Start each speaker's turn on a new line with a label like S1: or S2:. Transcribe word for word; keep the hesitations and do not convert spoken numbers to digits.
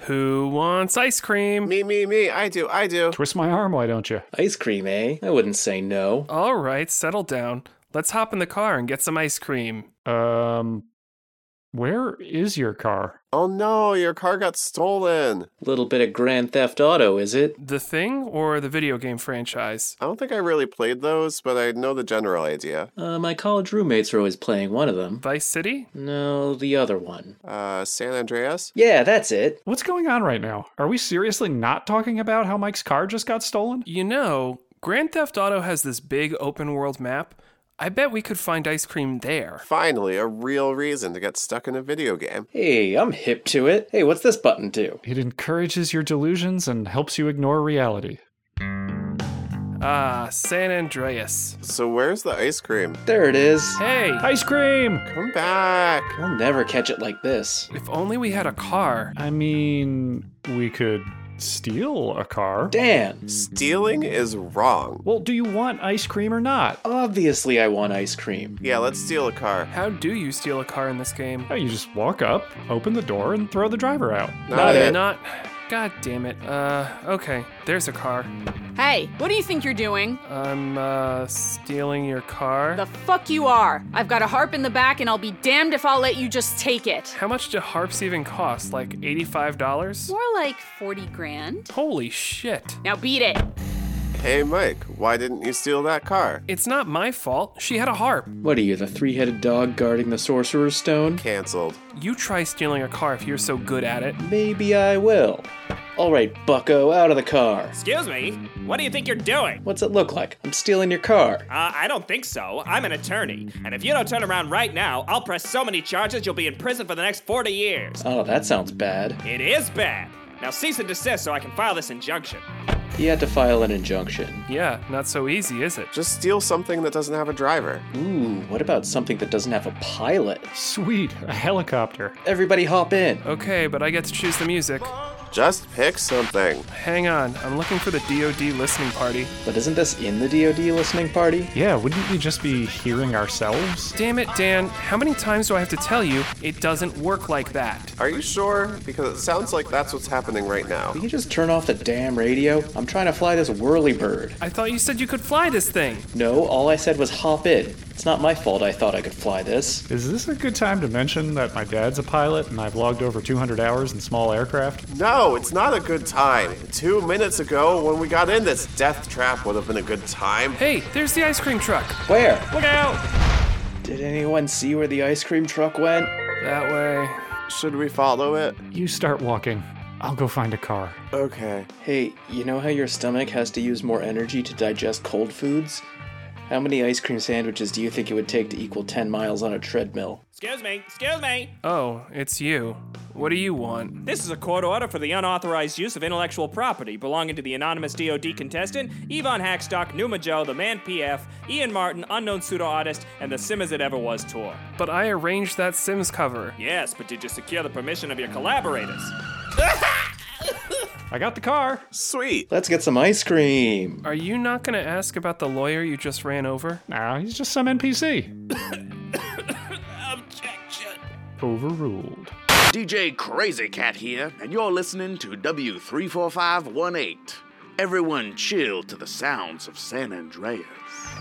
S1: Who wants ice cream?
S2: Me, me, me. I do, I do.
S3: Twist my arm, why don't you?
S4: Ice cream, eh? I wouldn't say no.
S1: All right, settle down. Let's hop in the car and get some ice cream.
S3: Um, where is your car?
S2: Oh no, your car got stolen.
S4: Little bit of Grand Theft Auto, is it?
S1: The Thing or the video game franchise?
S2: I don't think I really played those, but I know the general idea.
S4: Uh, my college roommates are always playing one of them.
S1: Vice City?
S4: No, the other one.
S2: Uh, San Andreas?
S4: Yeah, that's it.
S3: What's going on right now? Are we seriously not talking about how Mike's car just got stolen?
S1: You know, Grand Theft Auto has this big open world map. I bet we could find ice cream there.
S2: Finally, a real reason to get stuck in a video game.
S4: Hey, I'm hip to it. Hey, what's this button do?
S3: It encourages your delusions and helps you ignore reality.
S1: Ah, San Andreas.
S2: So where's the ice cream?
S4: There it is.
S1: Hey,
S3: Ice cream!
S2: Come back.
S4: I'll never catch it like this.
S1: if only we had a car.
S3: I mean, we could steal a car.
S4: Dan!
S2: Stealing is wrong.
S3: Well, do you want ice cream or not?
S4: Obviously I want ice cream.
S2: Yeah, let's steal a car.
S1: How do you steal a car in this game?
S3: Oh, you just walk up, open the door, and throw the driver out.
S2: Not it.
S1: Not... God damn it. Uh, okay, there's a car.
S5: Hey, what do you think you're doing?
S1: I'm, uh, stealing your car.
S5: The fuck you are. I've got a harp in the back and I'll be damned if I'll let you just take it.
S1: How much do harps even cost? Like eighty-five dollars?
S5: More like forty grand.
S1: Holy shit.
S5: Now beat it.
S2: Hey, Mike, why didn't you steal that car?
S1: It's not my fault. She had a harp.
S4: What are you, the three-headed dog guarding the Sorcerer's Stone?
S2: Cancelled.
S1: You try stealing a car if you're so good at it.
S4: Maybe I will. All right, bucko, out of the car.
S6: Excuse me? What do you think you're doing?
S4: What's it look like? I'm stealing your car.
S6: Uh, I don't think so. I'm an attorney. And if you don't turn around right now, I'll press so many charges you'll be in prison for the next forty years.
S4: Oh, that sounds bad.
S6: It is bad. Now cease and desist so I can file this injunction.
S4: He had to file an injunction.
S1: Yeah, not so easy, is it?
S2: Just steal something that doesn't have a driver.
S4: Ooh, what about something that doesn't have a pilot?
S3: Sweet, a helicopter.
S4: Everybody hop in.
S1: Okay, but I get to choose the music.
S2: Just pick something.
S1: Hang on, I'm looking for the D O D listening party.
S4: But isn't this in the D O D listening party?
S3: Yeah, wouldn't we just be hearing ourselves?
S1: Damn it, Dan, how many times do I have to tell you it doesn't work like that?
S2: Are you sure? Because it sounds like that's what's happening right now.
S4: Can you just turn off the damn radio? I'm trying to fly this whirly bird.
S1: I thought you said you could fly this thing.
S4: No, all I said was hop in. It's not my fault I thought I could fly this.
S3: Is this a good time to mention that my dad's a pilot and I've logged over two hundred hours in small aircraft?
S2: No, it's not a good time. Two minutes ago, when we got in, this death trap would have been a good time.
S1: Hey, there's the ice cream truck.
S4: Where?
S1: Look out!
S4: Did anyone see where the ice cream truck went?
S1: That way.
S2: Should we follow it?
S3: You start walking. I'll go find a car.
S2: Okay.
S4: Hey, you know how your stomach has to use more energy to digest cold foods? How many ice cream sandwiches do you think it would take to equal ten miles on a treadmill?
S6: Excuse me, excuse me.
S1: Oh, it's you. What do you want?
S6: This is a court order for the unauthorized use of intellectual property belonging to the anonymous D O D contestant, Yvonne Hackstock, Numa Joe, The Man P F, Ian Martin, Unknown Pseudo-Artist, and the Sim As It Ever Was tour.
S1: But I arranged that Sims cover.
S6: Yes, but did you secure the permission of your collaborators?
S3: I got the car.
S2: Sweet.
S4: Let's get some ice cream.
S1: Are you not gonna ask about the lawyer you just ran over?
S3: Nah, he's just some N P C.
S6: Objection.
S3: Overruled.
S7: D J Crazy Cat here, and you're listening to W three four five one eight. Everyone chill to the sounds of San Andreas.